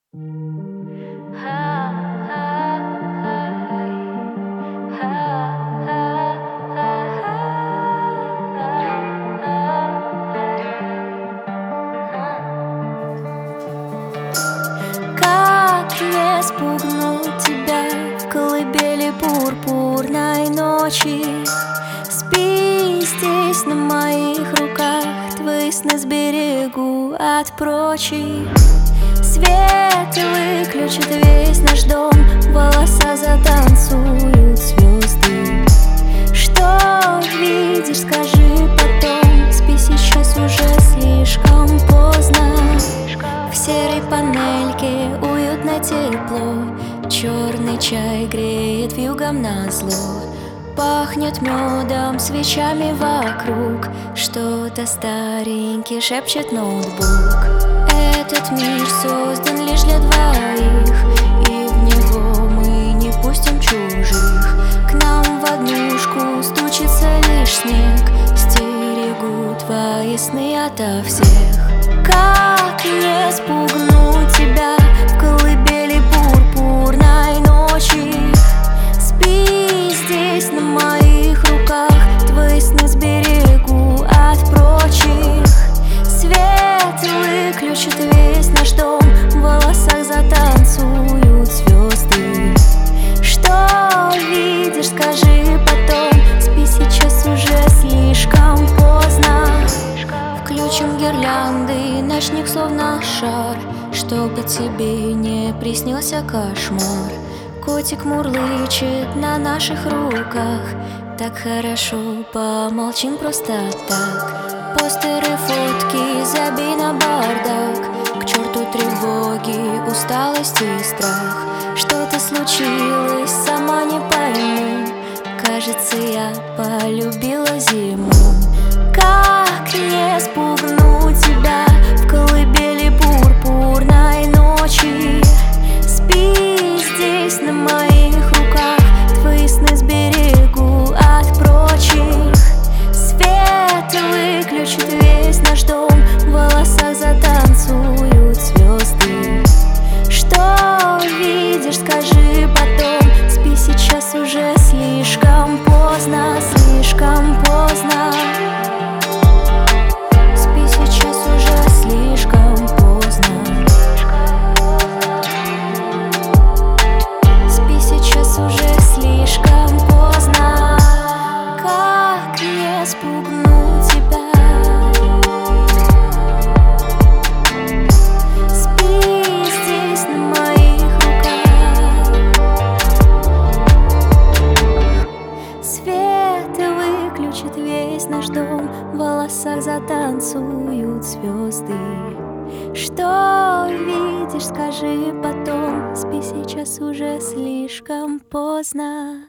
Как не спугнуть тебя в колыбели пурпурной ночи? Спи здесь на моих руках, твои сны сберегу от прочих. Свет выключит весь наш дом, в волосах затанцуют звезды. Что видишь, скажи потом, спи сейчас, уже слишком поздно. В серой панельке уютно тепло, черный чай греет вьюгом назло. Пахнет медом, свечами вокруг, что-то старенький шепчет ноутбук. Этот мир создан лишь для двоих, и в него мы не пустим чужих. К нам в однушку стучится лишь снег, стерегут твои сны ото всех. Как не спугнуть тебя в колыбели пурпурной ночи? Спи здесь на моих руках, твои сны сберегу от прочих. Свет выключит весь наш дом, в волосах затанцуют звезды. Что видишь, скажи потом, спи сейчас, уже слишком поздно. Включим гирлянды, ночник словно шар, чтобы тебе не приснился кошмар. Котик мурлычет на наших руках, так хорошо, помолчим просто так. Постеры, фотки, забей на бардак, к черту тревоги, усталость и страх. Что-то случилось, сама не пойму, кажется, я полюбила зиму. Как не спугнуть тебя в колыбели пурпурной ночи? Спи здесь на моих руках, твои сны сберегу от прочих. Свет выключит весь наш дом, в волосах затанцуют звезды. Что видишь, скажи потом, спи сейчас, уже слишком поздно, слишком поздно. Спи сейчас, уже слишком поздно. Спи сейчас, уже слишком поздно. Как не спугнуть тебя? Спи здесь на моих руках. Свет выключит весь наш дом, в волосах затанцуют звезды. Что видишь, скажи потом, спи сейчас, уже слишком поздно.